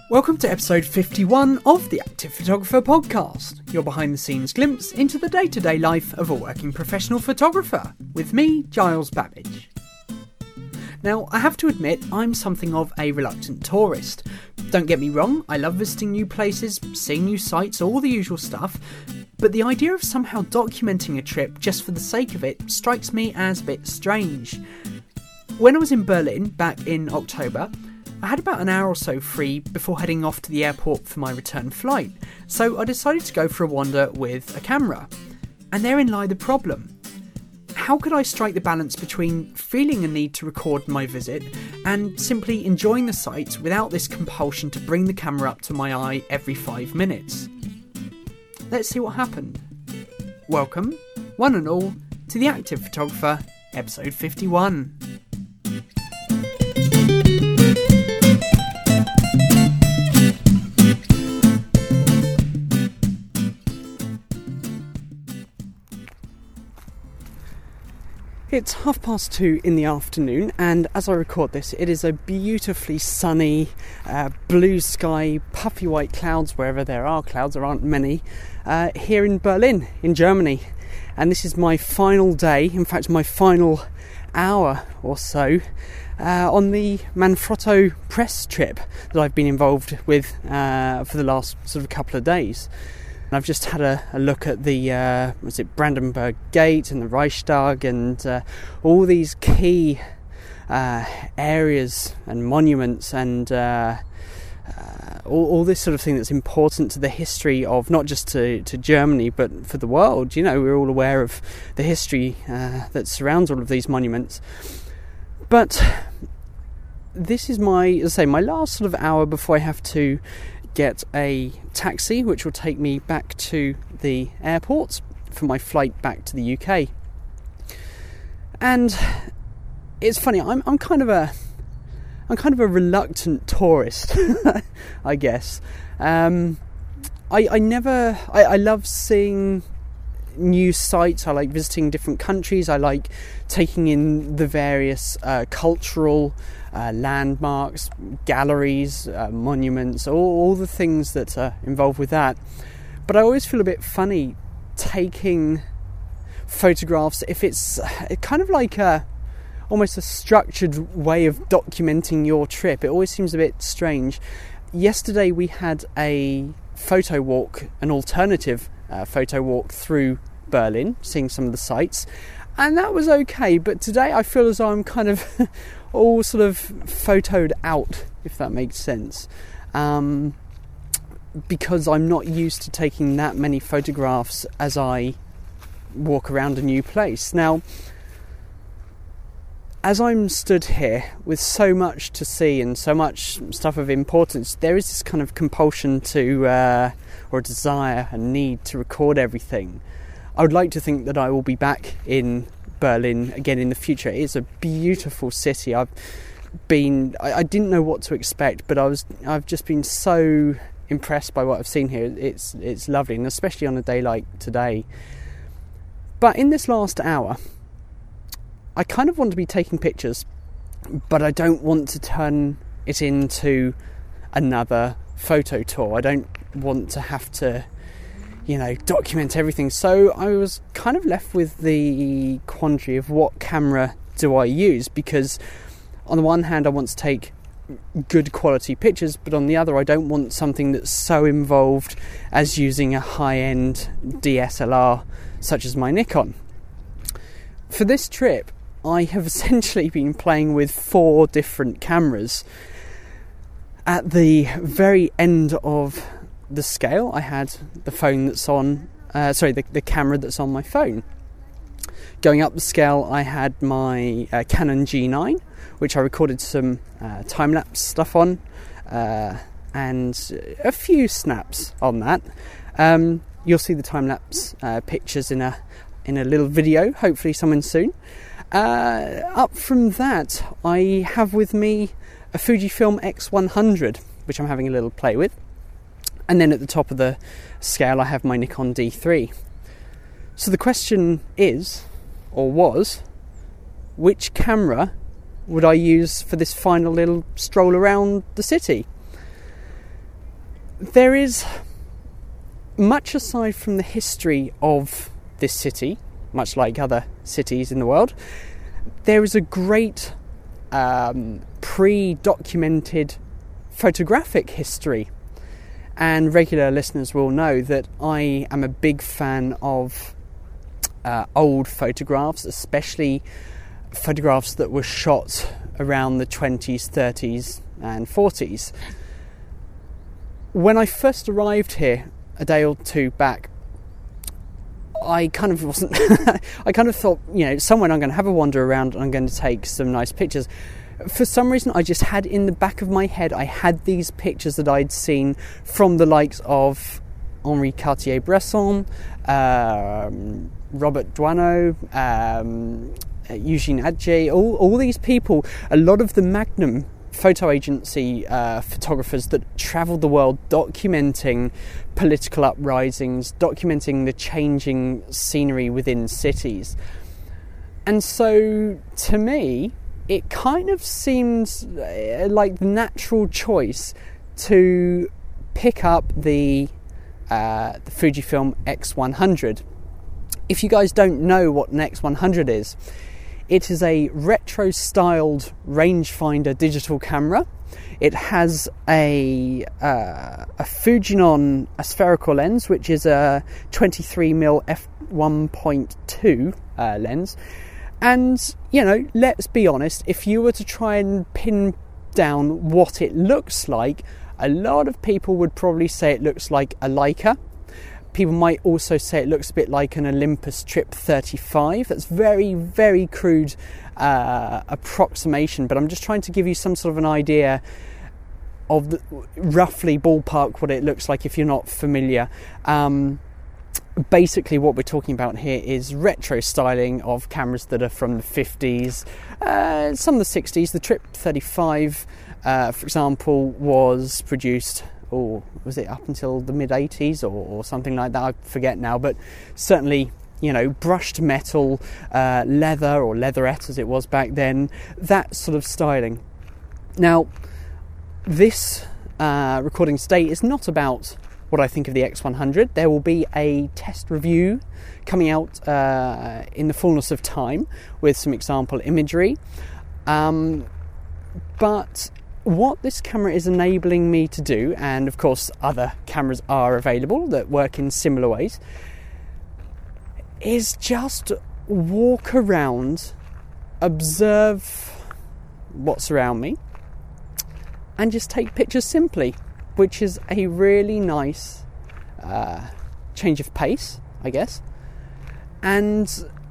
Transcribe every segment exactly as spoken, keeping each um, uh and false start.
Welcome to episode fifty-one of the Active Photographer Podcast, your behind-the-scenes glimpse into the day-to-day life of a working professional photographer, with me, Giles Babbage. Now, I have to admit, I'm something of a reluctant tourist. Don't get me wrong, I love visiting new places, seeing new sights, all the usual stuff, but the idea of somehow documenting a trip just for the sake of it strikes me as a bit strange. When I was in Berlin back in October, I had about an hour or so free before heading off to the airport for my return flight, so I decided to go for a wander with a camera. And therein lie the problem. How could I strike the balance between feeling a need to record my visit and simply enjoying the sights without this compulsion to bring the camera up to my eye every five minutes? Let's see what happened. Welcome, one and all, to the Active Photographer, episode fifty-one. It's half past two in the afternoon, and as I record this, it is a beautifully sunny, uh, blue sky, puffy white clouds, wherever there are clouds, there aren't many, uh, here in Berlin, in Germany. And this is my final day, in fact my final hour or so, uh, on the Manfrotto press trip that I've been involved with uh, for the last sort of couple of days. I've just had a, a look at the, uh, was it Brandenburg Gate and the Reichstag and uh, all these key uh, areas and monuments and uh, uh, all, all this sort of thing that's important to the history of not just to, to Germany but for the world. You know, we're all aware of the history uh, that surrounds all of these monuments. But this is my, as I say, my last sort of hour before I have to get a taxi which will take me back to the airport for my flight back to the U K. And it's funny, I'm I'm kind of a I'm kind of a reluctant tourist, I guess. Um, I I never I, I love seeing new sites. I like visiting different countries. I like taking in the various uh, cultural Uh, landmarks, galleries, uh, monuments, all, all the things that are involved with that. But I always feel a bit funny taking photographs if it's kind of like a almost a structured way of documenting your trip. It always seems a bit strange. Yesterday we had a photo walk, an alternative uh, photo walk through Berlin, seeing some of the sights, and that was okay. But today I feel as though I'm kind of all sort of photoed out, if that makes sense, um, because I'm not used to taking that many photographs as I walk around a new place. Now, as I'm stood here with so much to see and so much stuff of importance, there is this kind of compulsion to, uh, or a desire, a need to record everything. I would like to think that I will be back in Berlin again in the future. It's a beautiful city. I've been I, I didn't know what to expect, but I was I've just been so impressed by what I've seen here. It's it's lovely, and especially on a day like today. But in this last hour, I kind of want to be taking pictures, but I don't want to turn it into another photo tour. I don't want to have to, you know, document everything. So I was kind of left with the quandary of what camera do I use, because on the one hand I want to take good quality pictures, but on the other I don't want something that's so involved as using a high-end D S L R such as my Nikon. For this trip I have essentially been playing with four different cameras. At the very end of the scale I had the phone that's on uh, sorry the, the camera that's on my phone. Going up the scale I had my uh, Canon G nine, which I recorded some uh, time-lapse stuff on, uh, and a few snaps on that. Um, you'll see the time-lapse uh, pictures in a in a little video, hopefully sometime soon. Uh, up from that I have with me a Fujifilm X one hundred, which I'm having a little play with. And then at the top of the scale I have my Nikon D three. So the question is, or was, which camera would I use for this final little stroll around the city? there is, much aside from the history of this city, much like other cities in the world, there is a great um, pre-documented photographic history. And regular listeners will know that I am a big fan of uh, old photographs, especially photographs that were shot around the twenties, thirties and forties. When I first arrived here a day or two back, I kind of wasn't I kind of thought, you know, somewhere I'm going to have a wander around and I'm going to take some nice pictures. For some reason, I just had in the back of my head, I had these pictures that I'd seen from the likes of Henri Cartier-Bresson, um, Robert Doisneau, um, Eugene Atget, all, all these people, a lot of the Magnum photo agency uh, photographers that travelled the world documenting political uprisings, documenting the changing scenery within cities. And so, to me, it kind of seems like the natural choice to pick up the, uh, the Fujifilm X one hundred. If you guys don't know what an X one hundred is, it is a retro-styled rangefinder digital camera. It has a, uh, a Fujinon aspherical lens, which is a twenty-three millimeter f one point two uh, lens. And, you know, let's be honest, if you were to try and pin down what it looks like, a lot of people would probably say it looks like a Leica. People might also say it looks a bit like an Olympus Trip thirty-five. That's very, very crude uh, approximation, but I'm just trying to give you some sort of an idea of the, roughly ballpark what it looks like if you're not familiar. Um, basically what we're talking about here is retro styling of cameras that are from the fifties, uh, some of the sixties. The Trip thirty-five, uh, for example, was produced, or was it up until the mid eighties or, or something like that? I forget now, but certainly, you know, brushed metal, uh, leather or leatherette as it was back then, that sort of styling. Now, this uh, recording today is not about what I think of the X one hundred. There will be a test review coming out uh, in the fullness of time with some example imagery. Um, but what this camera is enabling me to do, and of course other cameras are available that work in similar ways, is just walk around, observe what's around me, and just take pictures simply, which is a really nice uh, change of pace, I guess. And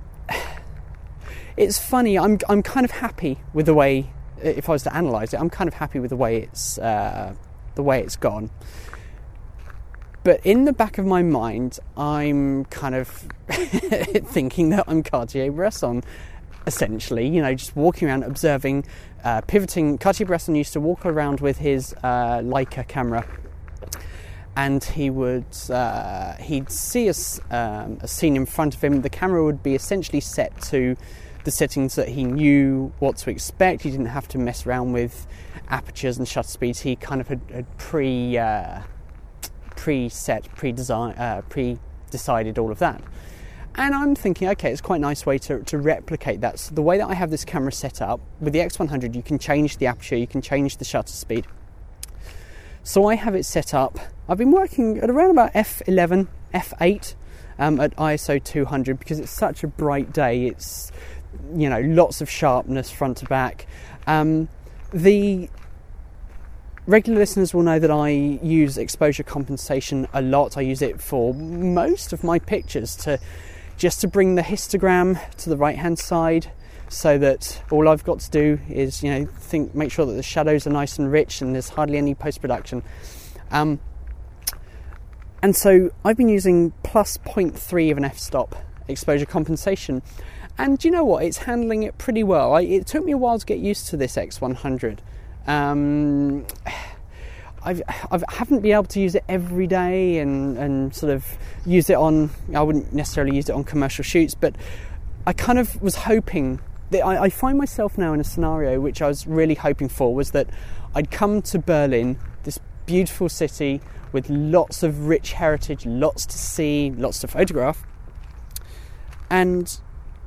it's funny, I'm I'm kind of happy with the way, if I was to analyse it, I'm kind of happy with the way it's uh, the way it's gone. But in the back of my mind, I'm kind of thinking that I'm Cartier-Bresson, essentially. You know, just walking around, observing, uh, pivoting. Cartier-Bresson used to walk around with his uh, Leica camera, and he would uh, he'd see a, um, a scene in front of him. The camera would be essentially set to the settings that he knew what to expect. He didn't have to mess around with apertures and shutter speeds. He kind of had, had pre uh, pre-set, pre-design, uh, pre-decided all of that. And I'm thinking, okay, it's quite a nice way to, to replicate that. So the way that I have this camera set up, with the X one hundred, you can change the aperture, you can change the shutter speed. So I have it set up. I've been working at around about f eleven, f eight um, at I S O two hundred because it's such a bright day. It's, you know, lots of sharpness front to back. Um, the regular listeners will know that I use exposure compensation a lot. I use it for most of my pictures to just to bring the histogram to the right hand side, so that all I've got to do is, you know, think, make sure that the shadows are nice and rich and there's hardly any post-production. Um, and so I've been using plus zero point three of an f-stop exposure compensation, and do you know what? It's handling it pretty well. I, it took me a while to get used to this X one hundred. Um, I've, I've, I haven't been able to use it every day and, and sort of use it on, I wouldn't necessarily use it on commercial shoots, but I kind of was hoping that I, I find myself now in a scenario which I was really hoping for, was that I'd come to Berlin, this beautiful city with lots of rich heritage, lots to see, lots to photograph. And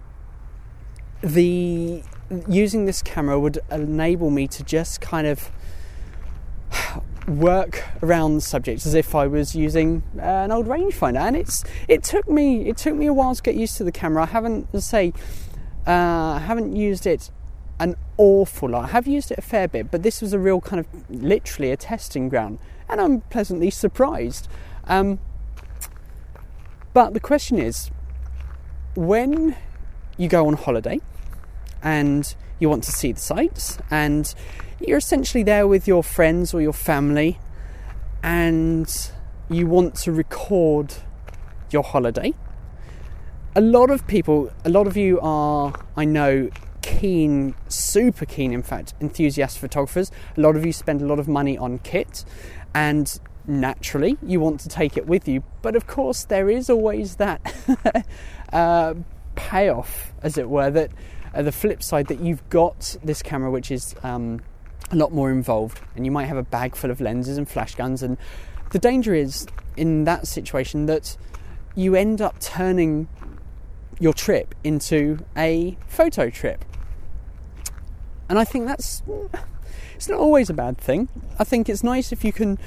the using this camera would enable me to just kind of work around the subject as if I was using uh, an old rangefinder. And it's it took me it took me a while to get used to the camera. I haven't, as I say, uh, haven't used it an awful lot. I have used it a fair bit, but this was a real kind of literally a testing ground, and I'm pleasantly surprised. Um, but the question is, when you go on holiday and you want to see the sights, and you're essentially there with your friends or your family, and you want to record your holiday, a lot of people, a lot of you are, I know, keen, super keen, in fact, enthusiast photographers. A lot of you spend a lot of money on kit, and naturally you want to take it with you. But of course there is always that uh, payoff, as it were, that uh, the flip side, that you've got this camera which is um, a lot more involved, and you might have a bag full of lenses and flash guns, and the danger is in that situation that you end up turning your trip into a photo trip. And I think that's, it's not always a bad thing. I think it's nice if you can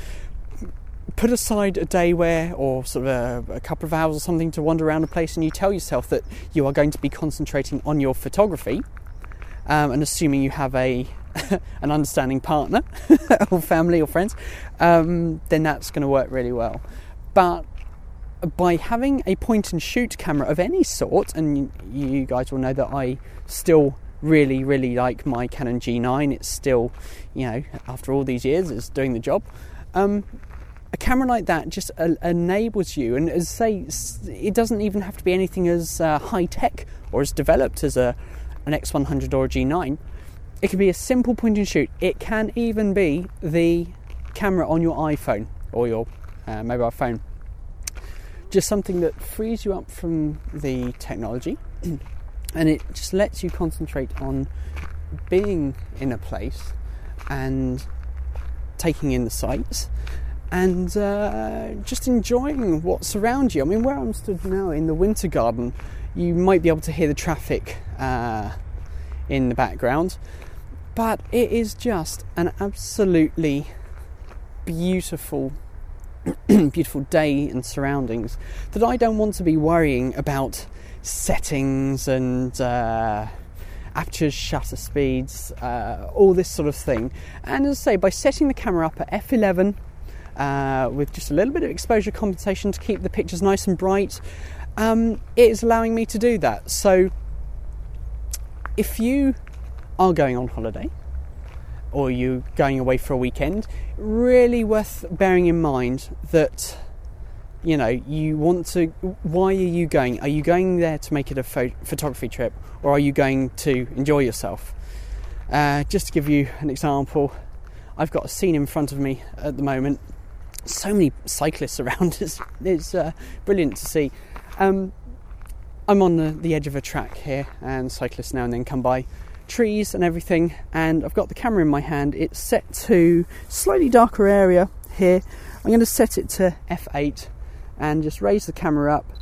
put aside a day where, or sort of a, a couple of hours or something, to wander around a place, and you tell yourself that you are going to be concentrating on your photography, um, and assuming you have a an understanding partner or family or friends, um, then that's going to work really well. But by having a point and shoot camera of any sort, and you guys will know that I still really, really like my Canon G nine. It's still, you know, after all these years, it's doing the job. Um, a camera like that just uh, enables you, and as I say, it doesn't even have to be anything as uh, high-tech or as developed as a an X one hundred or a G nine. It can be a simple point and shoot. It can even be the camera on your iPhone or your uh, mobile phone. Just something that frees you up from the technology, and it just lets you concentrate on being in a place and taking in the sights, and uh, just enjoying what's around you. I mean, where I'm stood now in the Winter Garden, you might be able to hear the traffic uh, in the background, but it is just an absolutely beautiful beautiful day and surroundings that I don't want to be worrying about settings and uh, apertures, shutter speeds, uh, all this sort of thing. And as I say, by setting the camera up at f eleven uh, with just a little bit of exposure compensation to keep the pictures nice and bright, um, it is allowing me to do that. So if you are going on holiday, or you going away for a weekend, really worth bearing in mind that, you know, you want to, why are you going? Are you going there to make it a pho- photography trip, or are you going to enjoy yourself? Uh, just to give you an example, I've got a scene in front of me at the moment. So many cyclists around, it's, it's uh, brilliant to see. Um, I'm on the, the edge of a track here, and cyclists now and then come by, trees and everything, and I've got the camera in my hand. It's set to slightly darker area here. I'm going to set it to f eight and just raise the camera up,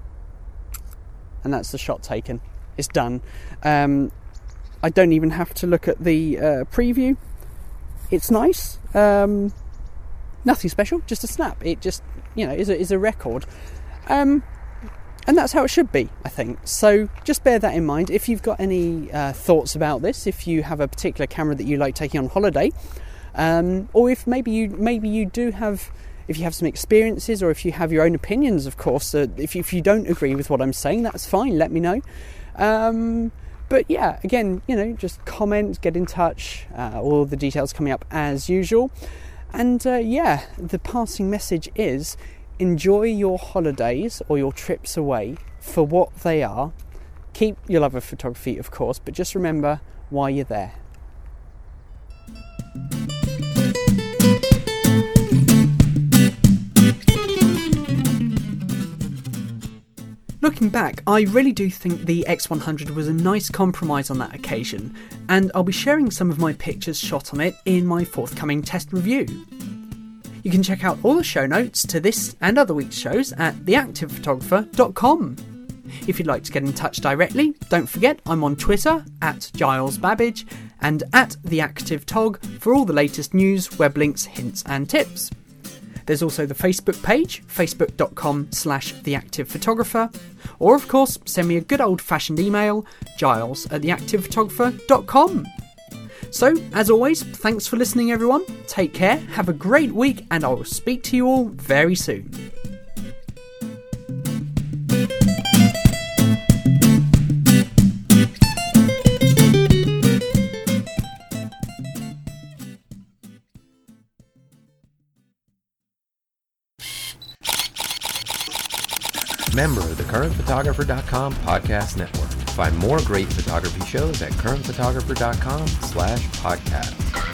and that's the shot taken. It's done. Um, I don't even have to look at the uh, preview. It's nice. Um, nothing special, just a snap. It just, you know, is a, is a record. Um, And that's how it should be, I think. So just bear that in mind. If you've got any uh, thoughts about this, if you have a particular camera that you like taking on holiday, um, or if maybe you maybe you do have, if you have some experiences, or if you have your own opinions, of course. Uh, if, you, if you don't agree with what I'm saying, that's fine. Let me know. Um, but yeah, again, you know, just comment, get in touch. Uh, all the details coming up as usual. And uh, yeah, the passing message is, enjoy your holidays or your trips away for what they are. Keep your love of photography, of course, but just remember why you're there. Looking back, I really do think the X one hundred was a nice compromise on that occasion, and I'll be sharing some of my pictures shot on it in my forthcoming test review. You can check out all the show notes to this and other week's shows at the active photographer dot com. If you'd like to get in touch directly, don't forget I'm on Twitter at Giles Babbage and at TheActiveTog for all the latest news, web links, hints and tips. There's also the Facebook page, facebook dot com slash the active photographer, or of course send me a good old fashioned email, giles at the active photographer dot com. So, as always, thanks for listening everyone, take care, have a great week, and I will speak to you all very soon. Member of the current photographer dot com podcast network. Find more great photography shows at current photographer dot com slash podcast.